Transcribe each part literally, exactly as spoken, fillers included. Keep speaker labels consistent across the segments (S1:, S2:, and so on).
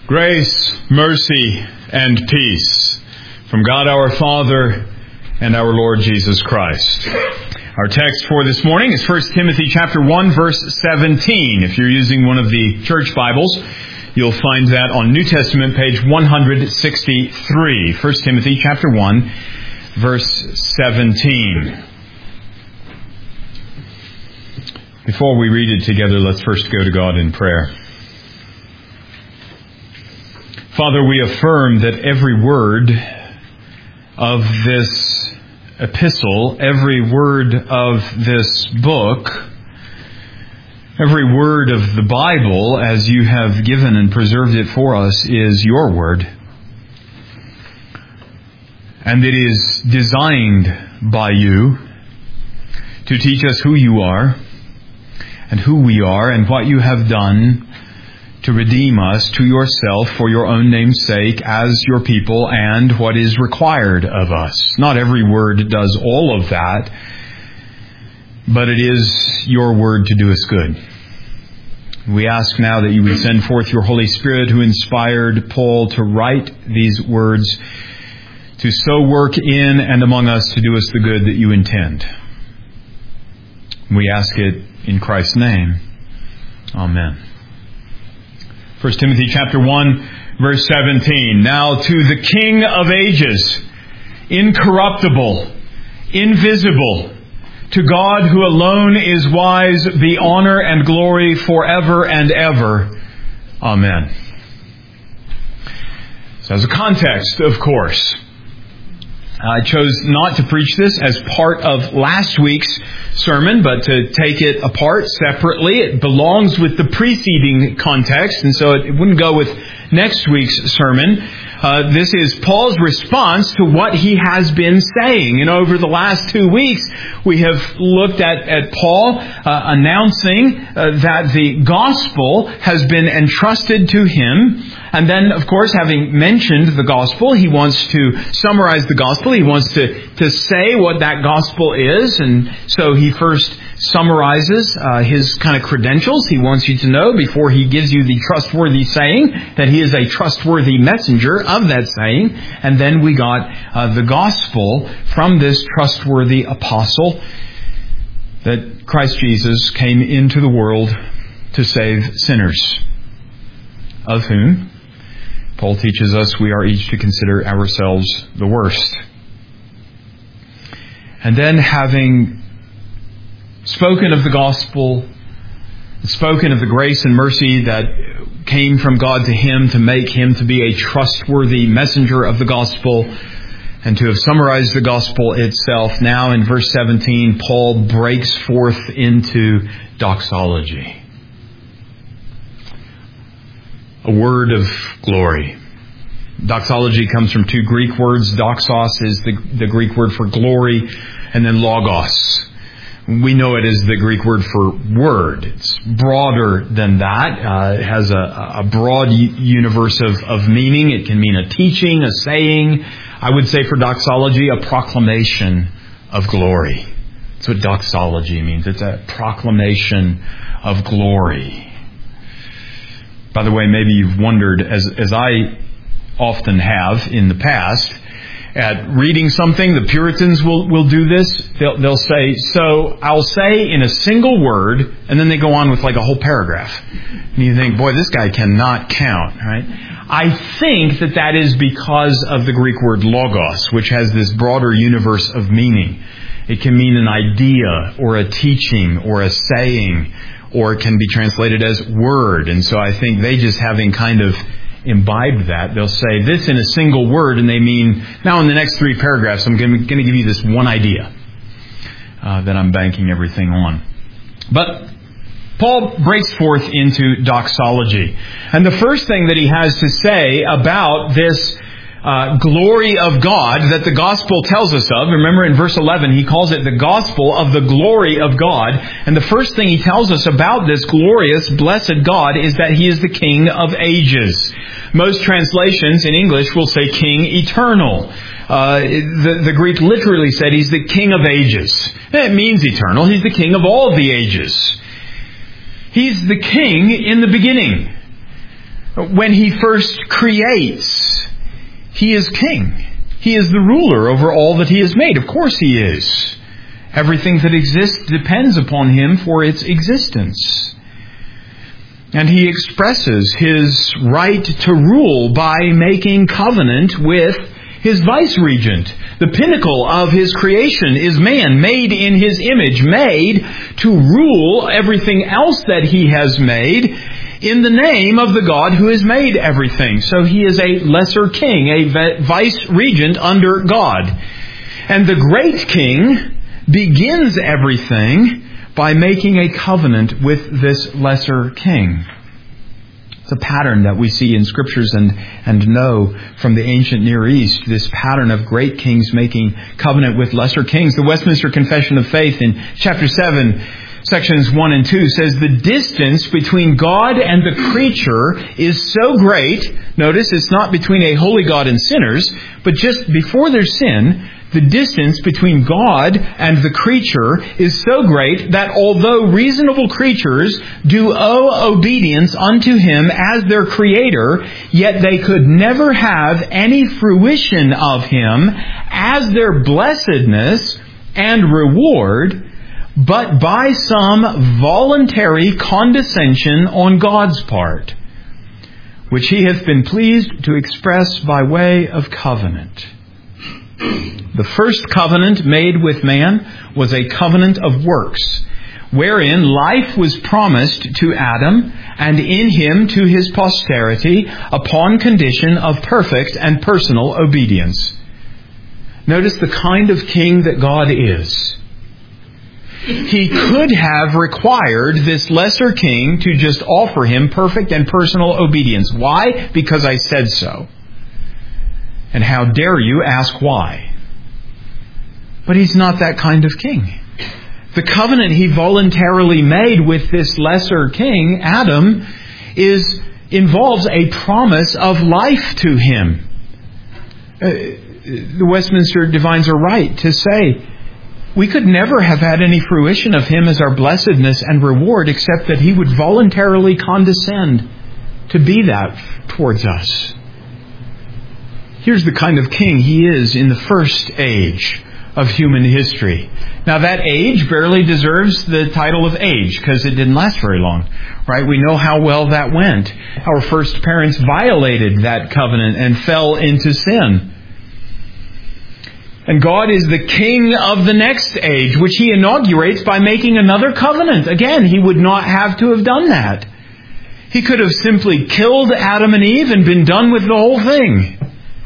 S1: Grace, mercy, and peace from God our Father and our Lord Jesus Christ. Our text for this morning is First Timothy chapter one, verse seventeen. If you're using one of the church Bibles, you'll find that on New Testament page one sixty-three. First Timothy chapter one, verse seventeen. Before we read it together, let's first go to God in prayer. Father, we affirm that every word of this epistle, every word of this book, every word of the Bible, as you have given and preserved it for us, is your word. And it is designed by you to teach us who you are and who we are and what you have done to redeem us to yourself for your own name's sake as your people and what is required of us. Not every word does all of that, but it is your word to do us good. We ask now that you would send forth your Holy Spirit who inspired Paul to write these words, to so work in and among us to do us the good that you intend. We ask it in Christ's name. Amen. First Timothy chapter one, verse seventeen. Now to the King of ages, incorruptible, invisible, to God who alone is wise, be honor and glory forever and ever. Amen. So as a context, of course, I chose not to preach this as part of last week's sermon, but to take it apart separately. It belongs with the preceding context, and so it wouldn't go with next week's sermon. Uh, this is Paul's response to what he has been saying. And over the last two weeks, we have looked at, at Paul uh, announcing uh, that the gospel has been entrusted to him. And then, of course, having mentioned the gospel, he wants to summarize the gospel. He wants to, to say what that gospel is. And so he first summarizes uh, his kind of credentials. He wants you to know before he gives you the trustworthy saying that he is a trustworthy messenger of that saying. And then we got uh, the gospel from this trustworthy apostle that Christ Jesus came into the world to save sinners, of whom Paul teaches us we are each to consider ourselves the worst. And then, having spoken of the gospel, spoken of the grace and mercy that came from God to him to make him to be a trustworthy messenger of the gospel, and to have summarized the gospel itself, now in verse seventeen, Paul breaks forth into doxology. A word of glory. Doxology comes from two Greek words. Doxos is the, the Greek word for glory, and then logos. We know it as the Greek word for word. It's broader than that. Uh, it has a, a broad universe of, of meaning. It can mean a teaching, a saying. I would say for doxology, a proclamation of glory. That's what doxology means. It's a proclamation of glory. By the way, maybe you've wondered, as, as I often have in the past, at reading something, the Puritans will, will do this. They'll, they'll say, so I'll say in a single word, and then they go on with like a whole paragraph. And you think, boy, this guy cannot count, right? I think that that is because of the Greek word logos, which has this broader universe of meaning. It can mean an idea or a teaching or a saying, or it can be translated as word. And so I think they just having kind of imbibed that, they'll say this in a single word, and they mean, now in the next three paragraphs, I'm going to give you this one idea uh, that I'm banking everything on. But Paul breaks forth into doxology. And the first thing that he has to say about this Uh, glory of God that the gospel tells us of. Remember in verse eleven, he calls it the gospel of the glory of God. And the first thing he tells us about this glorious, blessed God is that he is the King of ages. Most translations in English will say King eternal. Uh, the, the Greek literally said he's the King of ages. It means eternal. He's the King of all the ages. He's the King in the beginning. When He first creates, He is king. He is the ruler over all that He has made. Of course He is. Everything that exists depends upon Him for its existence. And He expresses His right to rule by making covenant with His vice-regent. The pinnacle of His creation is man, made in His image, made to rule everything else that He has made in the name of the God who has made everything. So He is a lesser king, a vice-regent under God. And the great king begins everything by making a covenant with this lesser king. It's a pattern that we see in Scriptures and, and know from the ancient Near East, this pattern of great kings making covenant with lesser kings. The Westminster Confession of Faith in chapter seven, sections one and two says, the distance between God and the creature is so great. Notice it's not between a holy God and sinners, but just before their sin, the distance between God and the creature is so great that although reasonable creatures do owe obedience unto Him as their Creator, yet they could never have any fruition of Him as their blessedness and reward, but by some voluntary condescension on God's part, which He hath been pleased to express by way of covenant. The first covenant made with man was a covenant of works, wherein life was promised to Adam and in him to his posterity upon condition of perfect and personal obedience. Notice the kind of king that God is. He could have required this lesser king to just offer him perfect and personal obedience. Why? Because I said so. And how dare you ask why? But He's not that kind of king. The covenant He voluntarily made with this lesser king, Adam, is involves a promise of life to him. Uh, the Westminster Divines are right to say, we could never have had any fruition of Him as our blessedness and reward except that He would voluntarily condescend to be that towards us. Here's the kind of king He is in the first age of human history. Now that age barely deserves the title of age because it didn't last very long, right? We know how well that went. Our first parents violated that covenant and fell into sin. And God is the king of the next age, which He inaugurates by making another covenant. Again, He would not have to have done that. He could have simply killed Adam and Eve and been done with the whole thing.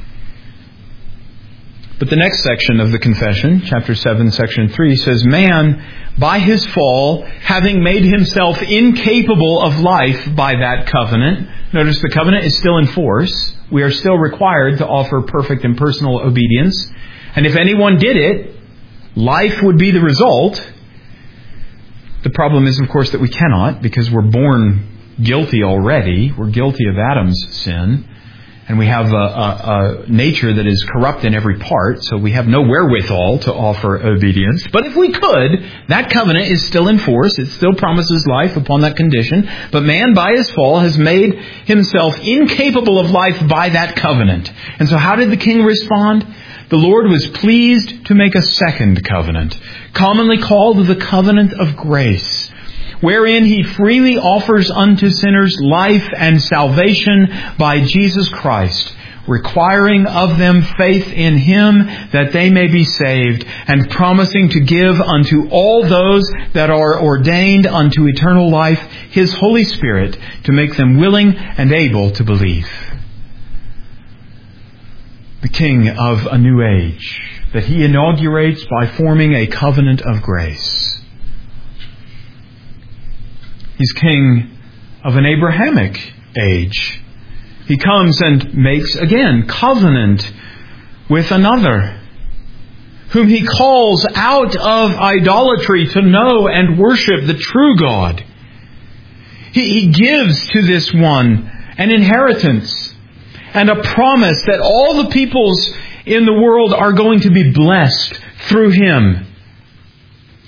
S1: But the next section of the confession, chapter seven, section three, says, man, by his fall, having made himself incapable of life by that covenant. Notice the covenant is still in force. We are still required to offer perfect and personal obedience. And if anyone did it, life would be the result. The problem is, of course, that we cannot, because we're born guilty already. We're guilty of Adam's sin. And we have a, a, a nature that is corrupt in every part, so we have no wherewithal to offer obedience. But if we could, that covenant is still in force. It still promises life upon that condition. But man, by his fall, has made himself incapable of life by that covenant. And so how did the king respond? The Lord was pleased to make a second covenant, commonly called the covenant of grace, wherein He freely offers unto sinners life and salvation by Jesus Christ, requiring of them faith in Him that they may be saved, and promising to give unto all those that are ordained unto eternal life His Holy Spirit to make them willing and able to believe. The King of a new age that He inaugurates by forming a covenant of grace. He's king of an Abrahamic age. He comes and makes, again, covenant with another, whom He calls out of idolatry to know and worship the true God. He, he gives to this one an inheritance and a promise that all the peoples in the world are going to be blessed through Him,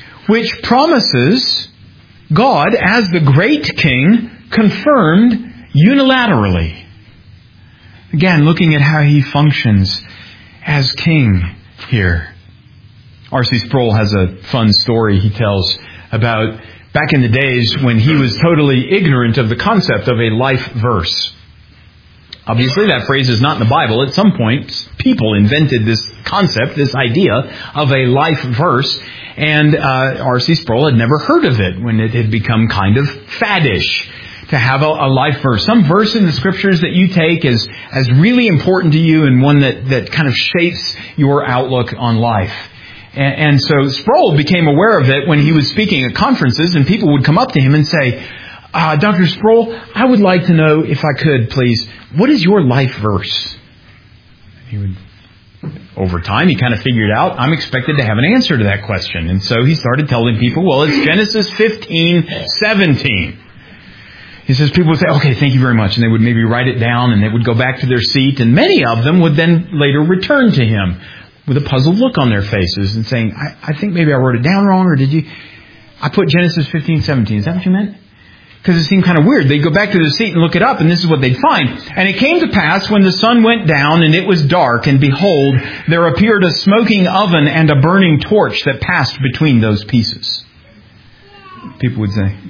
S1: which promises God, as the great king, confirmed unilaterally. Again, looking at how he functions as king here. R C Sproul has a fun story he tells about back in the days when he was totally ignorant of the concept of a life verse. Obviously, that phrase is not in the Bible. At some point, people invented this concept, this idea of a life verse, and uh, R C Sproul had never heard of it when it had become kind of faddish to have a, a life verse. Some verse in the Scriptures that you take as, as really important to you and one that, that kind of shapes your outlook on life. And, and so Sproul became aware of it when he was speaking at conferences, and people would come up to him and say, Uh, Doctor Sproul, I would like to know, if I could, please, what is your life verse? He would, over time, he kind of figured out, I'm expected to have an answer to that question. And so he started telling people, well, it's Genesis fifteen seventeen. He says, people would say, okay, thank you very much. And they would maybe write it down, and they would go back to their seat. And many of them would then later return to him with a puzzled look on their faces and saying, I, I think maybe I wrote it down wrong, or did you? I put Genesis fifteen seventeen. Is that what you meant? Because it seemed kind of weird. They'd go back to the seat and look it up, and this is what they'd find. And it came to pass when the sun went down and it was dark, and behold, there appeared a smoking oven and a burning torch that passed between those pieces. People would say,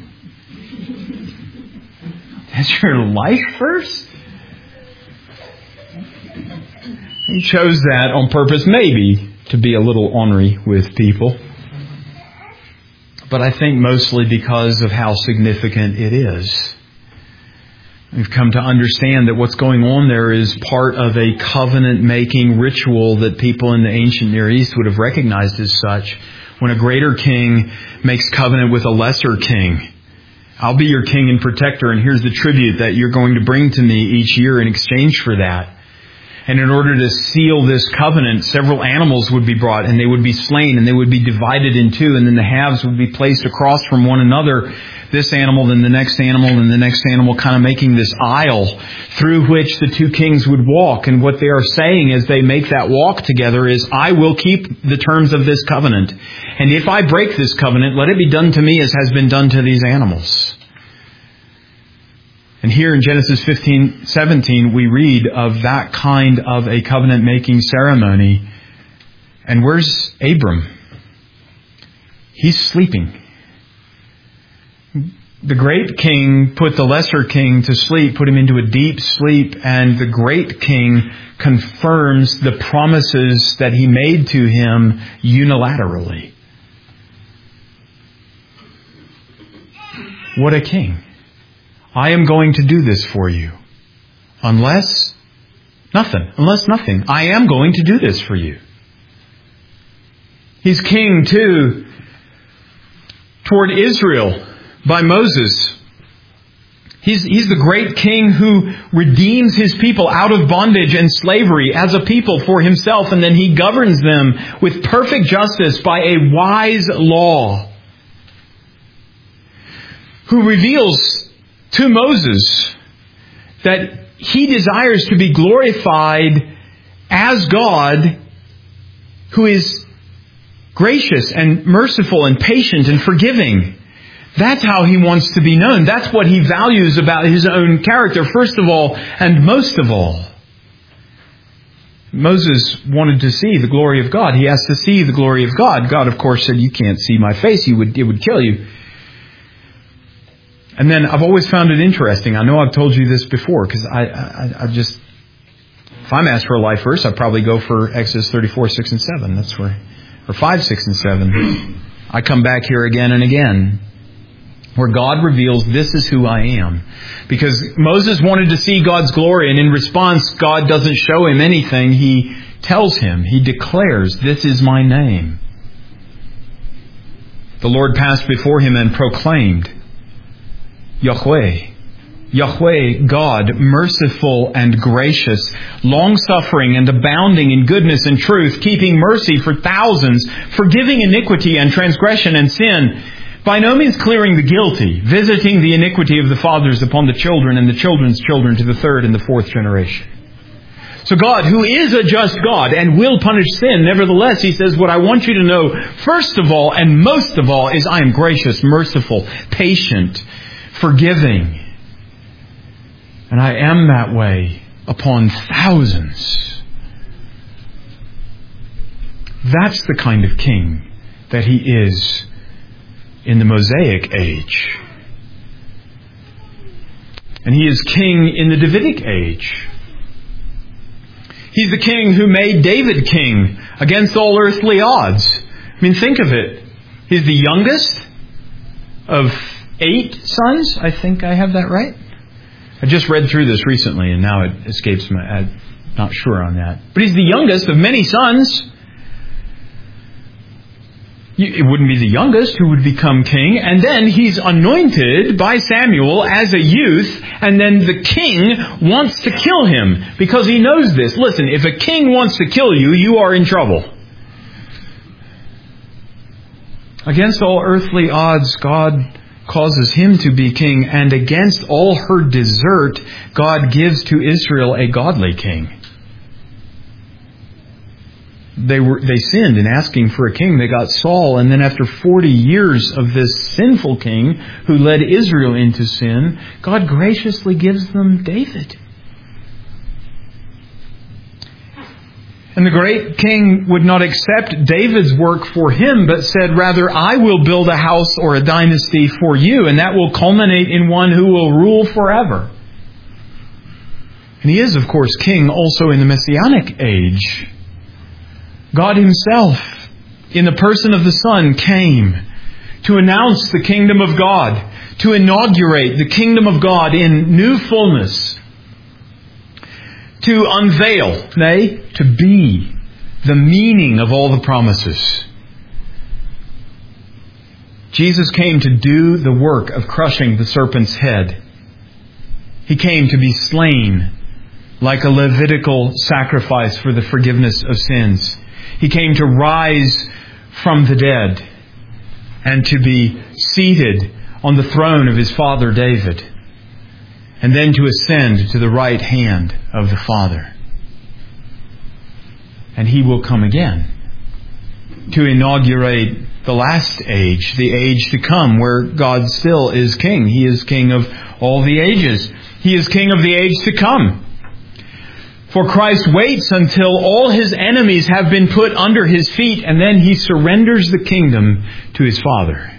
S1: that's your life verse? He chose that on purpose, maybe, to be a little ornery with people. But I think mostly because of how significant it is. We've come to understand that what's going on there is part of a covenant-making ritual that people in the ancient Near East would have recognized as such. When a greater king makes covenant with a lesser king, I'll be your king and protector, and here's the tribute that you're going to bring to me each year in exchange for that. And in order to seal this covenant, several animals would be brought, and they would be slain, and they would be divided in two, and then the halves would be placed across from one another. This animal, then the next animal, and the next animal, kind of making this aisle through which the two kings would walk. And what they are saying as they make that walk together is, I will keep the terms of this covenant. And if I break this covenant, let it be done to me as has been done to these animals. And here in Genesis fifteen seventeen, we read of that kind of a covenant-making ceremony. And where's Abram? He's sleeping. The great king put the lesser king to sleep, put him into a deep sleep, and the great king confirms the promises that he made to him unilaterally. What a king. I am going to do this for you. Unless nothing. Unless nothing. I am going to do this for you. He's king too toward Israel by Moses. He's, he's the great king who redeems his people out of bondage and slavery as a people for himself, and then he governs them with perfect justice by a wise law. Who reveals to Moses that he desires to be glorified as God, who is gracious and merciful and patient and forgiving. That's how he wants to be known. That's what he values about his own character, first of all and most of all. Moses wanted to see the glory of God. He asked to see the glory of God. God, of course, said, you can't see my face. You would, it would kill you. And then I've always found it interesting. I know I've told you this before, because I, I, I just, if I'm asked for a life verse, I'd probably go for Exodus thirty-four, six and seven. That's where, or five, six and seven. I come back here again and again, where God reveals, this is who I am. Because Moses wanted to see God's glory, and in response, God doesn't show him anything. He tells him, he declares, this is my name. The Lord passed before him and proclaimed, Yahweh, Yahweh, God, merciful and gracious, long-suffering and abounding in goodness and truth, keeping mercy for thousands, forgiving iniquity and transgression and sin, by no means clearing the guilty, visiting the iniquity of the fathers upon the children and the children's children to the third and the fourth generation. So God, who is a just God and will punish sin, nevertheless, he says, what I want you to know, first of all and most of all, is I am gracious, merciful, patient, forgiving. And I am that way upon thousands. That's the kind of king that he is in the Mosaic age. And he is king in the Davidic age. He's the king who made David king against all earthly odds. I mean, think of it. He's the youngest of eight sons. I think I have that right. I just read through this recently and now it escapes me. I'm not sure on that. But he's the youngest of many sons. It wouldn't be the youngest who would become king. And then he's anointed by Samuel as a youth. And then the king wants to kill him because he knows this. Listen, if a king wants to kill you, you are in trouble. Against all earthly odds, God causes him to be king. And against all her desert, God gives to Israel a godly king. They were they sinned in asking for a king. They got Saul, and then after forty years of this sinful king who led Israel into sin, God graciously gives them David. And the great king would not accept David's work for him, but said, rather, I will build a house or a dynasty for you, and that will culminate in one who will rule forever. And he is, of course, king also in the Messianic age. God himself, in the person of the Son, came to announce the kingdom of God, to inaugurate the kingdom of God in new fullness, to unveil, nay, to be the meaning of all the promises. Jesus came to do the work of crushing the serpent's head. He came to be slain like a Levitical sacrifice for the forgiveness of sins. He came to rise from the dead and to be seated on the throne of his father David, and then to ascend to the right hand of the Father. And he will come again to inaugurate the last age, the age to come, where God still is king. He is king of all the ages. He is king of the age to come. For Christ waits until all his enemies have been put under his feet, and then he surrenders the kingdom to his Father.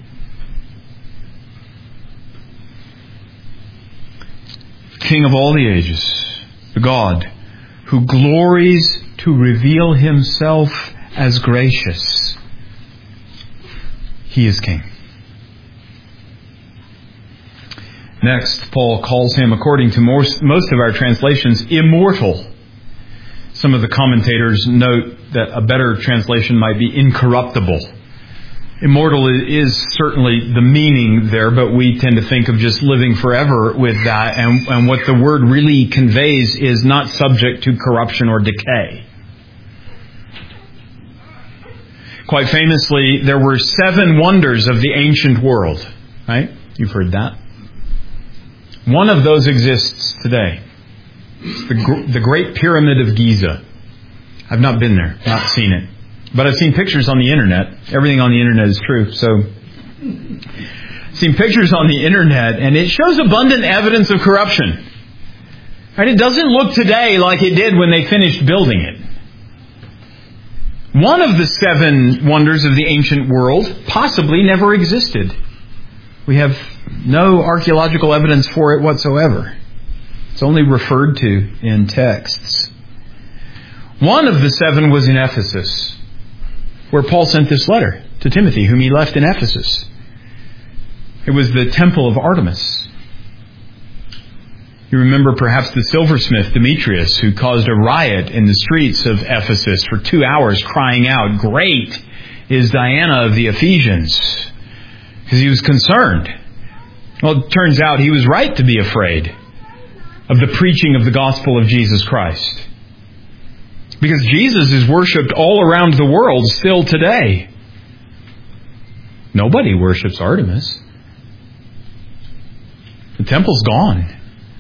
S1: King of all the ages, the God who glories to reveal himself as gracious. He is king. Next, Paul calls him, according to most, most of our translations, immortal. Some of the commentators note that a better translation might be incorruptible. Immortal is certainly the meaning there, but we tend to think of just living forever with that. And, and what the word really conveys is not subject to corruption or decay. Quite famously, there were seven wonders of the ancient world. Right? You've heard that. One of those exists today. It's the, the Great Pyramid of Giza. I've not been there, not seen it. But I've seen pictures on the internet. Everything on the internet is true. So, I've seen pictures on the internet, and it shows abundant evidence of corruption. Right? It doesn't look today like it did when they finished building it. One of the seven wonders of the ancient world possibly never existed. We have no archaeological evidence for it whatsoever. It's only referred to in texts. One of the seven was in Ephesus, where Paul sent this letter to Timothy, whom he left in Ephesus. It was the temple of Artemis. You remember perhaps the silversmith Demetrius, who caused a riot in the streets of Ephesus for two hours, crying out, "Great is Diana of the Ephesians," because he was concerned. Well, it turns out he was right to be afraid of the preaching of the gospel of Jesus Christ. Because Jesus is worshipped all around the world still today. Nobody worships Artemis. The temple's gone.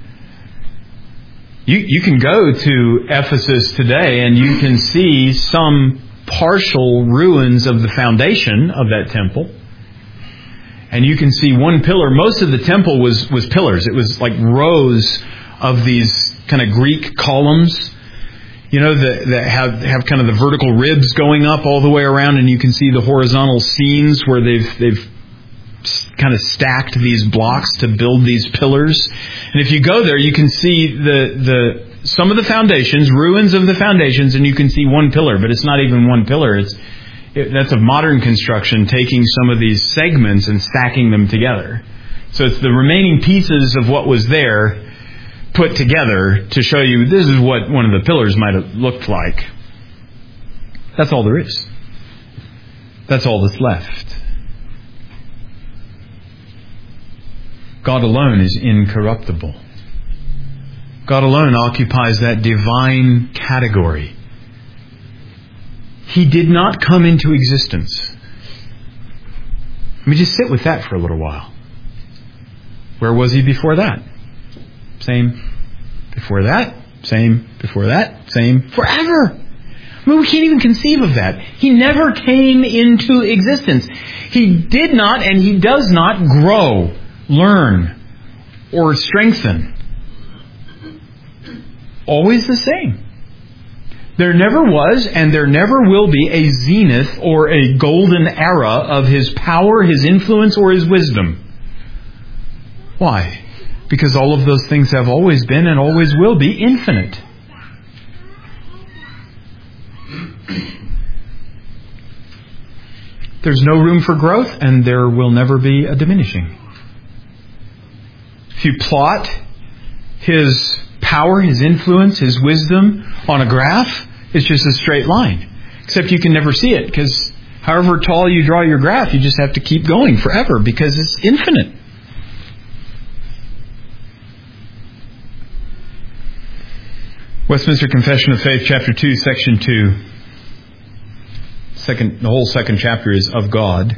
S1: You, you can go to Ephesus today and you can see some partial ruins of the foundation of that temple. And you can see one pillar. Most of the temple was, was pillars. It was like rows of these kind of Greek columns, you know, that, that have, have kind of the vertical ribs going up all the way around, and you can see the horizontal seams where they've they've kind of stacked these blocks to build these pillars. And if you go there, you can see the the some of the foundations, ruins of the foundations, and you can see one pillar, but it's not even one pillar. It's it, that's a modern construction, taking some of these segments and stacking them together. So it's the remaining pieces of what was there put together to show you this is what one of the pillars might have looked like. That's all there is. That's all that's left. God alone is incorruptible. God alone occupies that divine category. He did not come into existence. Let me just sit with that for a little while. Where was he before that? Same before that. Same before that. Same forever. I mean, we can't even conceive of that. He never came into existence. He did not and he does not grow, learn, or strengthen. Always the same. There never was and there never will be a zenith or a golden era of his power, his influence, or his wisdom. Why? Because all of those things have always been and always will be infinite. There's no room for growth and there will never be a diminishing. If you plot his power, his influence, his wisdom on a graph, it's just a straight line. Except you can never see it, because however tall you draw your graph, you just have to keep going forever because it's infinite. Westminster Confession of Faith, chapter two, section two. Second, the whole second chapter is of God.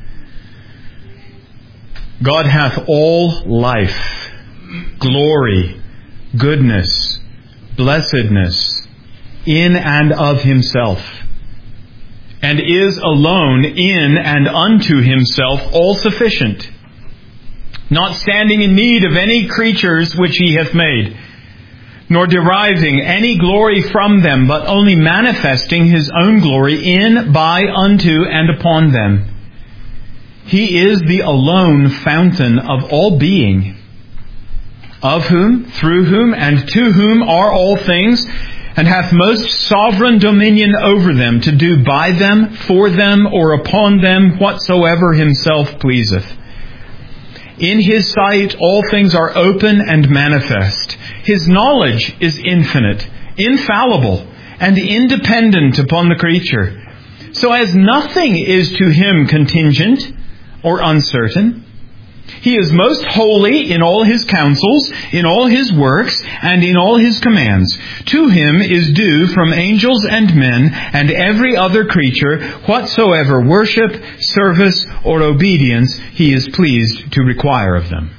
S1: God hath all life, glory, goodness, blessedness in and of himself, and is alone in and unto himself all sufficient, not standing in need of any creatures which he hath made, nor deriving any glory from them, but only manifesting his own glory in, by, unto, and upon them. He is the alone fountain of all being, of whom, through whom, and to whom are all things, and hath most sovereign dominion over them, to do by them, for them, or upon them, whatsoever himself pleaseth. In his sight all things are open and manifest. His knowledge is infinite, infallible, and independent upon the creature, so as nothing is to him contingent or uncertain. He is most holy in all his counsels, in all his works, and in all his commands. To him is due from angels and men and every other creature whatsoever worship, service, or obedience he is pleased to require of them.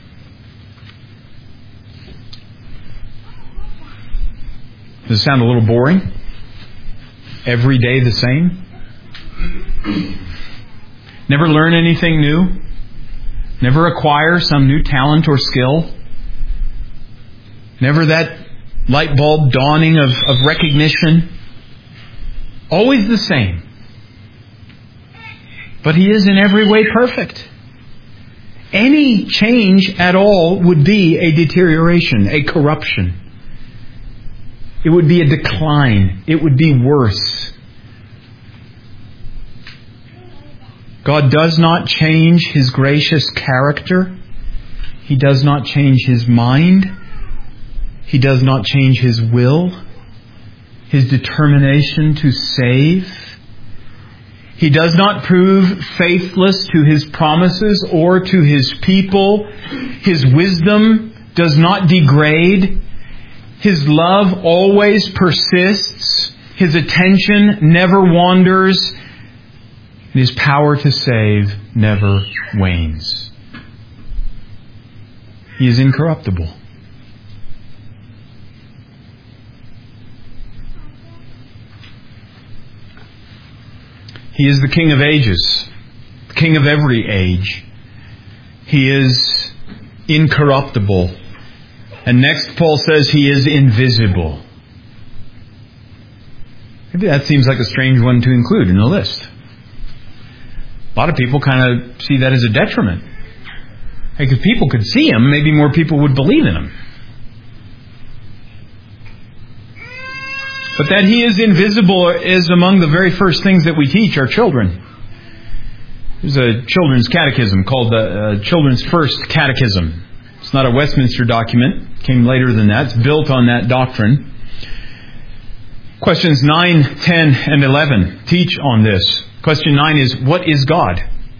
S1: Does it sound a little boring? Every day the same? Never learn anything new? Never acquire some new talent or skill? Never that light bulb dawning of, of recognition? Always the same. But he is in every way perfect. Any change at all would be a deterioration, a corruption. It would be a decline. It would be worse. God does not change his gracious character. He does not change his mind. He does not change his will, his determination to save. He does not prove faithless to his promises or to his people. His wisdom does not degrade. His love always persists. His attention never wanders. And his power to save never wanes. He is incorruptible. He is the King of ages, the King of every age. He is incorruptible. And next Paul says he is invisible. Maybe that seems like a strange one to include in the list. A lot of people kind of see that as a detriment. Hey, if people could see him, maybe more people would believe in him. But that he is invisible is among the very first things that we teach our children. There's a children's catechism called the uh, Children's First Catechism. It's not a Westminster document. It came later than that. It's built on that doctrine. Questions nine, ten, and eleven teach on this. Question nine is, what is God?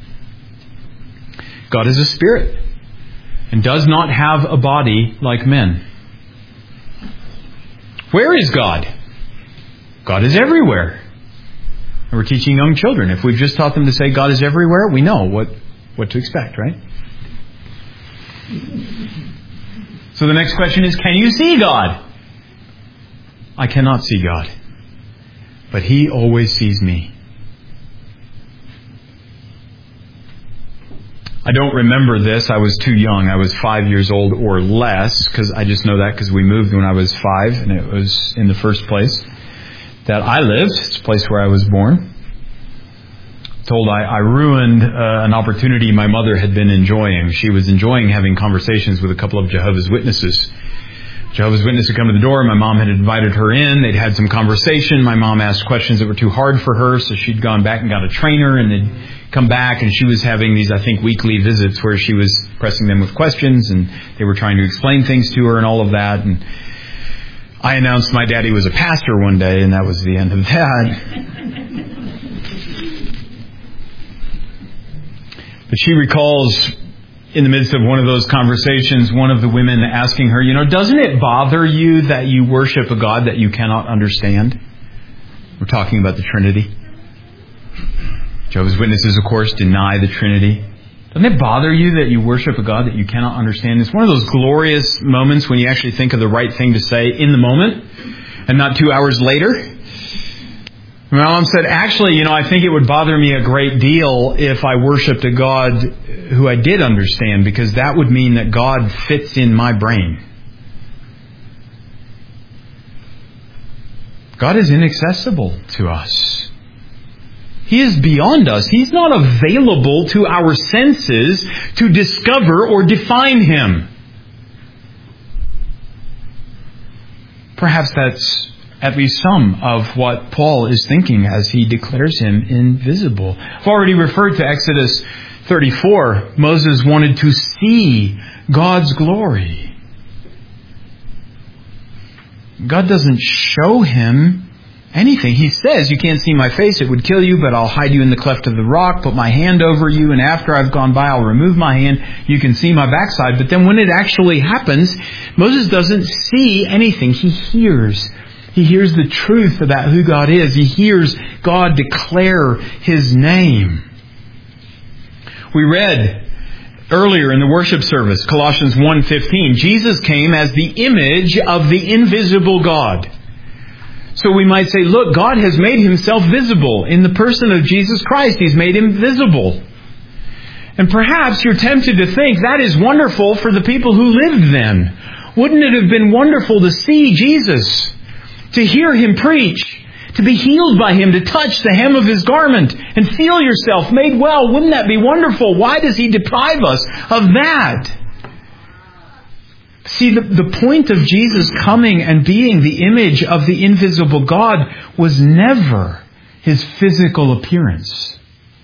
S1: God is a spirit and does not have a body like men. Where is God? God is everywhere. And we're teaching young children. If we've just taught them to say God is everywhere, we know what, what to expect, right? So the next question is, can you see God? I cannot see God, but He always sees me. I don't remember this. I was too young. I was five years old or less, because I just know that because we moved when I was five, and it was in the first place that I lived. It's a place where I was born. Told I, I ruined uh, an opportunity my mother had been enjoying. She was enjoying having conversations with a couple of Jehovah's Witnesses. Jehovah's Witness had come to the door. My mom had invited her in. They'd had some conversation. My mom asked questions that were too hard for her, so she'd gone back and got a trainer, and they'd come back, and she was having these, I think, weekly visits where she was pressing them with questions, and they were trying to explain things to her and all of that. And I announced my daddy was a pastor one day, and that was the end of that. But she recalls, in the midst of one of those conversations, one of the women asking her, you know, doesn't it bother you that you worship a God that you cannot understand? We're talking about the Trinity. Jehovah's Witnesses, of course, deny the Trinity. Doesn't it bother you that you worship a God that you cannot understand? It's one of those glorious moments when you actually think of the right thing to say in the moment and not two hours later. My mom said, actually, you know, I think it would bother me a great deal if I worshipped a God who I did understand, because that would mean that God fits in my brain. God is inaccessible to us. He is beyond us. He's not available to our senses to discover or define Him. Perhaps that's at least some of what Paul is thinking as he declares Him invisible. I've already referred to Exodus thirty-four. Moses wanted to see God's glory. God doesn't show him anything. He says, you can't see my face, it would kill you, but I'll hide you in the cleft of the rock, put my hand over you, and after I've gone by, I'll remove my hand. You can see my backside. But then when it actually happens, Moses doesn't see anything. He hears. He hears the truth about who God is. He hears God declare His name. We read earlier in the worship service, Colossians one fifteen, Jesus came as the image of the invisible God. So we might say, look, God has made Himself visible. In the person of Jesus Christ, He's made Him visible. And perhaps you're tempted to think that is wonderful for the people who lived then. Wouldn't it have been wonderful to see Jesus, to hear Him preach, to be healed by Him, to touch the hem of His garment and feel yourself made well? Wouldn't that be wonderful? Why does He deprive us of that? See, the, the point of Jesus coming and being the image of the invisible God was never His physical appearance.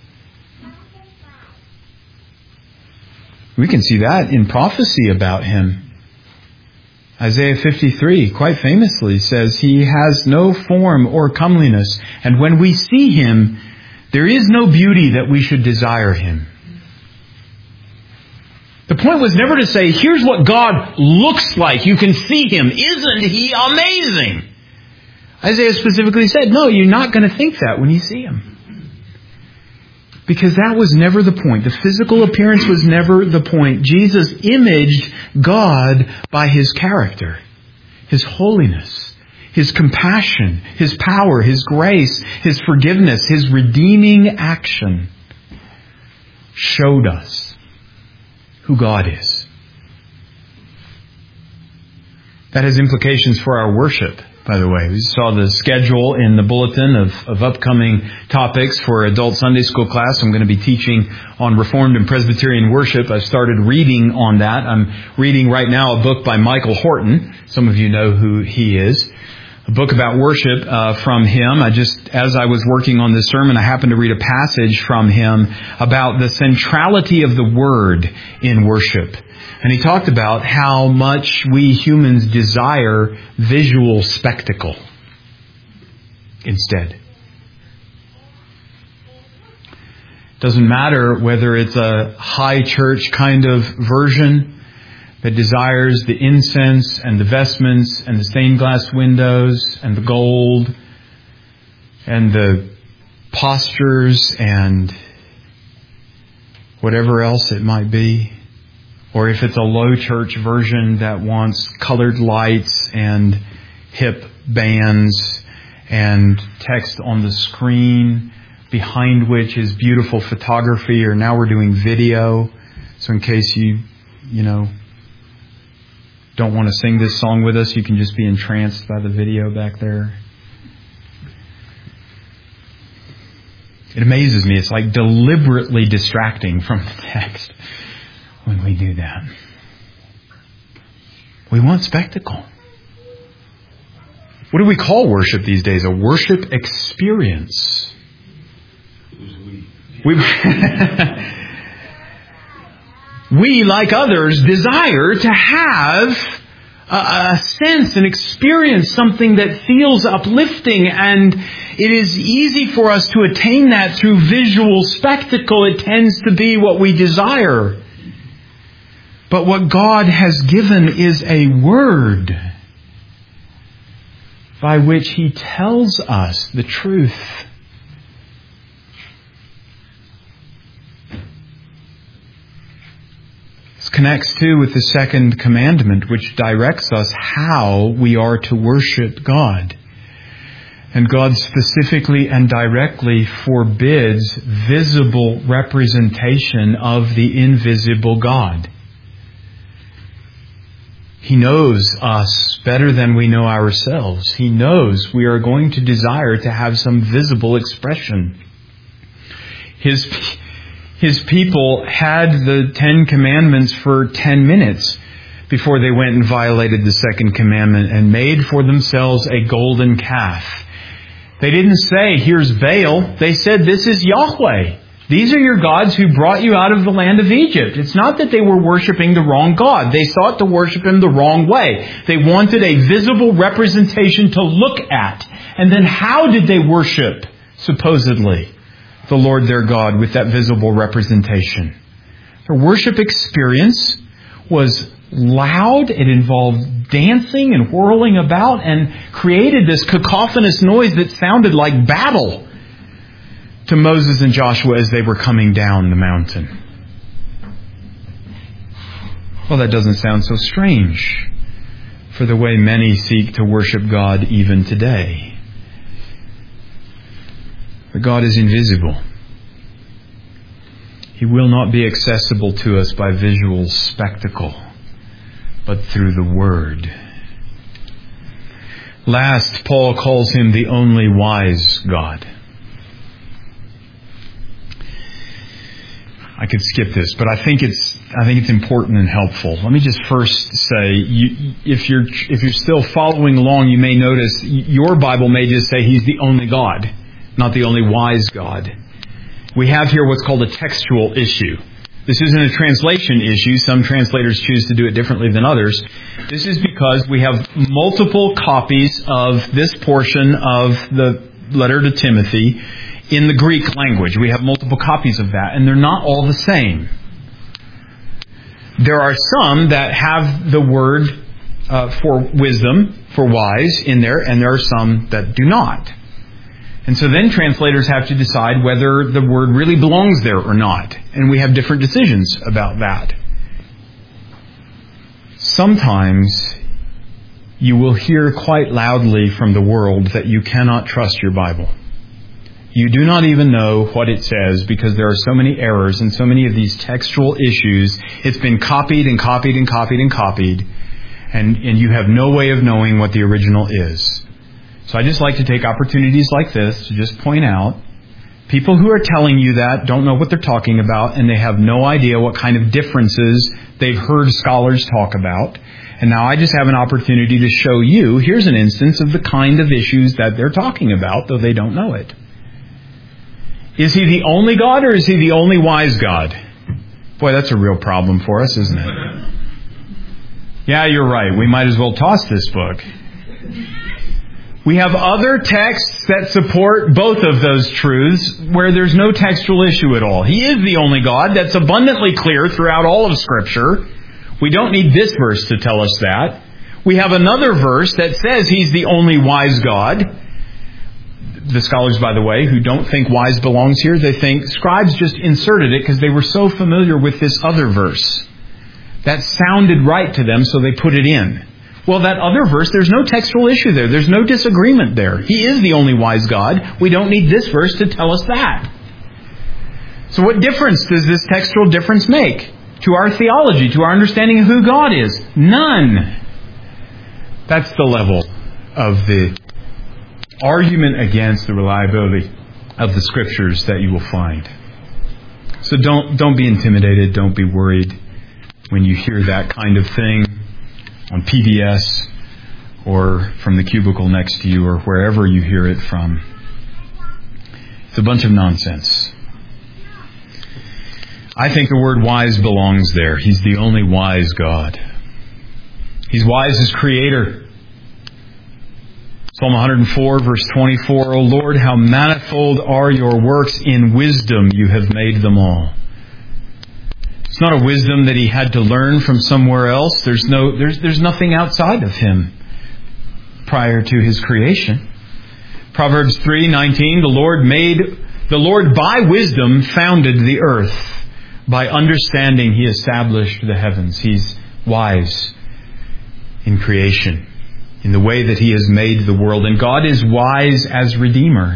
S1: We can see that in prophecy about Him. Isaiah fifty-three, quite famously, says, He has no form or comeliness, and when we see Him, there is no beauty that we should desire Him. The point was never to say, here's what God looks like. You can see Him. Isn't He amazing? Isaiah specifically said, no, you're not going to think that when you see Him. Because that was never the point. The physical appearance was never the point. Jesus imaged God by His character, His holiness, His compassion, His power, His grace, His forgiveness, His redeeming action showed us who God is. That has implications for our worship, by the way. We saw the schedule in the bulletin of, of upcoming topics for adult Sunday school class. I'm going to be teaching on Reformed and Presbyterian worship. I've started reading on that. I'm reading right now a book by Michael Horton. Some of you know who he is. A book about worship uh, from him. I just, as I was working on this sermon, I happened to read a passage from him about the centrality of the Word in worship. And he talked about how much we humans desire visual spectacle instead. Doesn't matter whether it's a high church kind of version that desires the incense and the vestments and the stained glass windows and the gold and the postures and whatever else it might be. Or if it's a low church version that wants colored lights and hip bands and text on the screen behind which is beautiful photography, or now we're doing video. So in case you, you know, don't want to sing this song with us, you can just be entranced by the video back there. It amazes me. It's like deliberately distracting from the text when we do that. We want spectacle. What do we call worship these days? A worship experience. We, we, like others, desire to have a, a sense, an experience, something that feels uplifting, and it is easy for us to attain that through visual spectacle. It tends to be what we desire. But what God has given is a word by which He tells us the truth. This connects too with the second commandment, which directs us how we are to worship God. And God specifically and directly forbids visible representation of the invisible God. He knows us better than we know ourselves. He knows we are going to desire to have some visible expression. His, his people had the Ten Commandments for ten minutes before they went and violated the second commandment and made for themselves a golden calf. They didn't say, here's Baal. They said, this is Yahweh. These are your gods who brought you out of the land of Egypt. It's not that they were worshiping the wrong God. They sought to worship Him the wrong way. They wanted a visible representation to look at. And then how did they worship, supposedly, the Lord their God with that visible representation? Their worship experience was loud. It involved dancing and whirling about and created this cacophonous noise that sounded like battle to Moses and Joshua as they were coming down the mountain. Well, that doesn't sound so strange for the way many seek to worship God even today. But God is invisible. He will not be accessible to us by visual spectacle, but through the Word. Last, Paul calls Him the only wise God. I could skip this, but I think it's I think it's important and helpful. Let me just first say, you, if you're if you're still following along, you may notice your Bible may just say He's the only God, not the only wise God. We have here what's called a textual issue. This isn't a translation issue. Some translators choose to do it differently than others. This is because we have multiple copies of this portion of the letter to Timothy in the Greek language. We have multiple copies of that, and they're not all the same. There are some that have the word uh, for wisdom, for wise, in there, and there are some that do not. And so then translators have to decide whether the word really belongs there or not. And we have different decisions about that. Sometimes you will hear quite loudly from the world that you cannot trust your Bible. You do not even know what it says because there are so many errors and so many of these textual issues. It's been copied and copied and copied and copied. And, and you have no way of knowing what the original is. So I just like to take opportunities like this to just point out people who are telling you that don't know what they're talking about, and they have no idea what kind of differences they've heard scholars talk about. And now I just have an opportunity to show you, here's an instance of the kind of issues that they're talking about, though they don't know it. Is He the only God, or is He the only wise God? Boy, that's a real problem for us, isn't it? Yeah, you're right. We might as well toss this book. We have other texts that support both of those truths where there's no textual issue at all. He is the only God. That's abundantly clear throughout all of Scripture. We don't need this verse to tell us that. We have another verse that says He's the only wise God. The scholars, by the way, who don't think wise belongs here, they think scribes just inserted it because they were so familiar with this other verse. That sounded right to them, so they put it in. Well, that other verse, there's no textual issue there. There's no disagreement there. He is the only wise God. We don't need this verse to tell us that. So what difference does this textual difference make to our theology, to our understanding of who God is? None. That's the level of the argument against the reliability of the Scriptures that you will find. So don't don't be intimidated. Don't be worried when you hear that kind of thing on P B S or from the cubicle next to you or wherever you hear it from. It's a bunch of nonsense. I think the word wise belongs there. He's the only wise God. He's wise as Creator. Psalm one hundred four, verse twenty-four, O Lord, how manifold are your works. In wisdom you have made them all. It's not a wisdom that He had to learn from somewhere else. There's no, there's, there's nothing outside of Him prior to His creation. Proverbs three nineteen, the Lord made, the Lord by wisdom founded the earth. By understanding He established the heavens. He's wise in creation, in the way that He has made the world. And God is wise as Redeemer.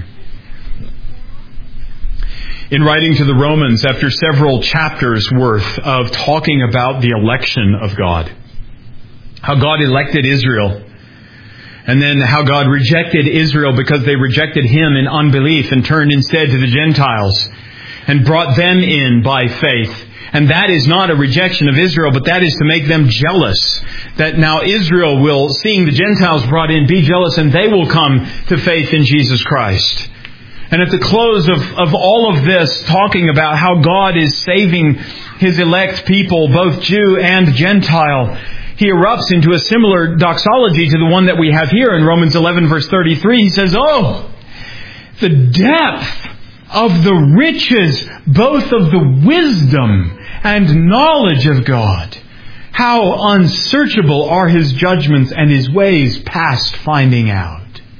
S1: In writing to the Romans, after several chapters worth of talking about the election of God, how God elected Israel, and then how God rejected Israel because they rejected Him in unbelief and turned instead to the Gentiles and brought them in by faith. And that is not a rejection of Israel, but that is to make them jealous. That now Israel will, seeing the Gentiles brought in, be jealous, and they will come to faith in Jesus Christ. And at the close of, of all of this, talking about how God is saving His elect people, both Jew and Gentile, He erupts into a similar doxology to the one that we have here in Romans eleven, verse thirty-three. He says, oh, the depth of the riches, both of the wisdom and knowledge of God. How unsearchable are His judgments and His ways past finding out.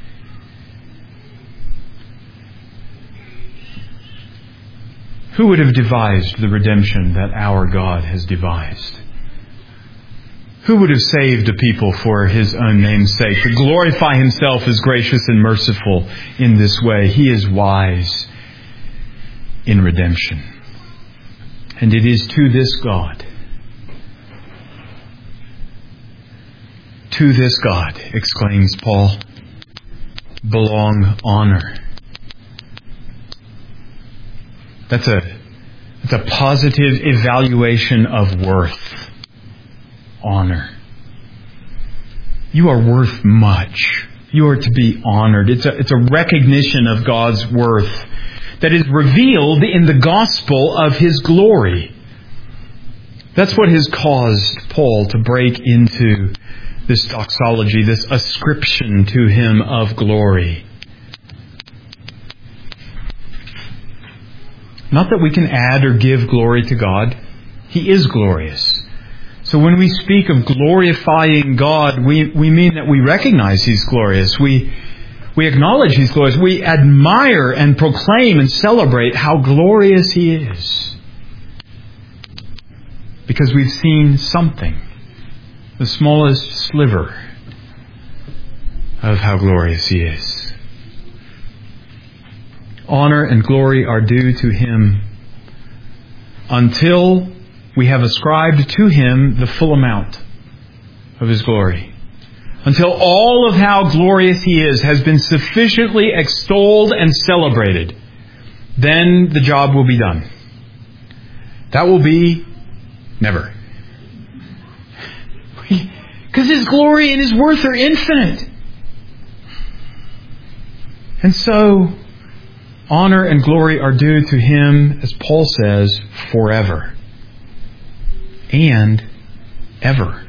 S1: Who would have devised the redemption that our God has devised? Who would have saved a people for His own name's sake, to glorify Himself as gracious and merciful in this way? He is wise in redemption. And it is to this God, to this God, exclaims Paul, belong honor. That's a, that's a positive evaluation of worth. Honor. You are worth much. You are to be honored. It's a, it's a recognition of God's worth that is revealed in the gospel of His glory. That's what has caused Paul to break into this doxology, this ascription to Him of glory. Not that we can add or give glory to God. He is glorious. So when we speak of glorifying God, we, we mean that we recognize He's glorious. We We acknowledge He's glorious. We admire and proclaim and celebrate how glorious He is. Because we've seen something, the smallest sliver of how glorious He is. Honor and glory are due to Him until we have ascribed to Him the full amount. of His glory. Until all of how glorious He is has been sufficiently extolled and celebrated, then the job will be done. That will be never. Because His glory and His worth are infinite. And so, honor and glory are due to Him, as Paul says, forever. And ever.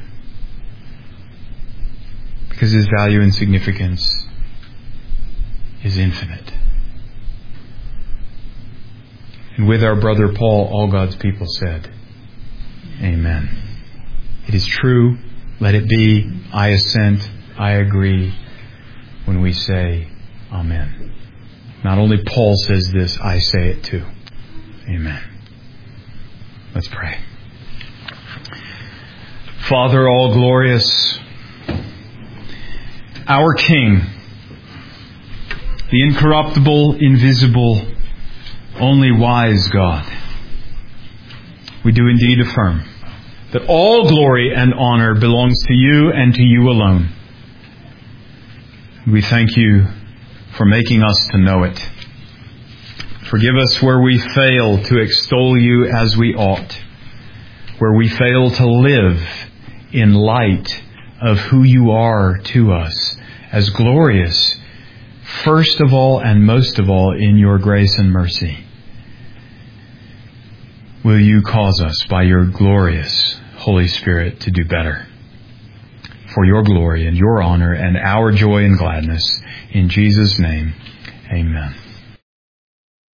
S1: Because His value and significance is infinite. And with our brother Paul, all God's people said, Amen. It is true. Let it be. I assent. I agree. When we say, Amen. Not only Paul says this, I say it too. Amen. Let's pray. Father, all glorious, our King, the incorruptible, invisible, only wise God, we do indeed affirm that all glory and honor belongs to You and to You alone. We thank You for making us to know it. Forgive us where we fail to extol You as we ought, where we fail to live in light of who You are to us as glorious, first of all and most of all in Your grace and mercy. Will You cause us by Your glorious Holy Spirit to do better for Your glory and Your honor and our joy and gladness. In Jesus' name, amen.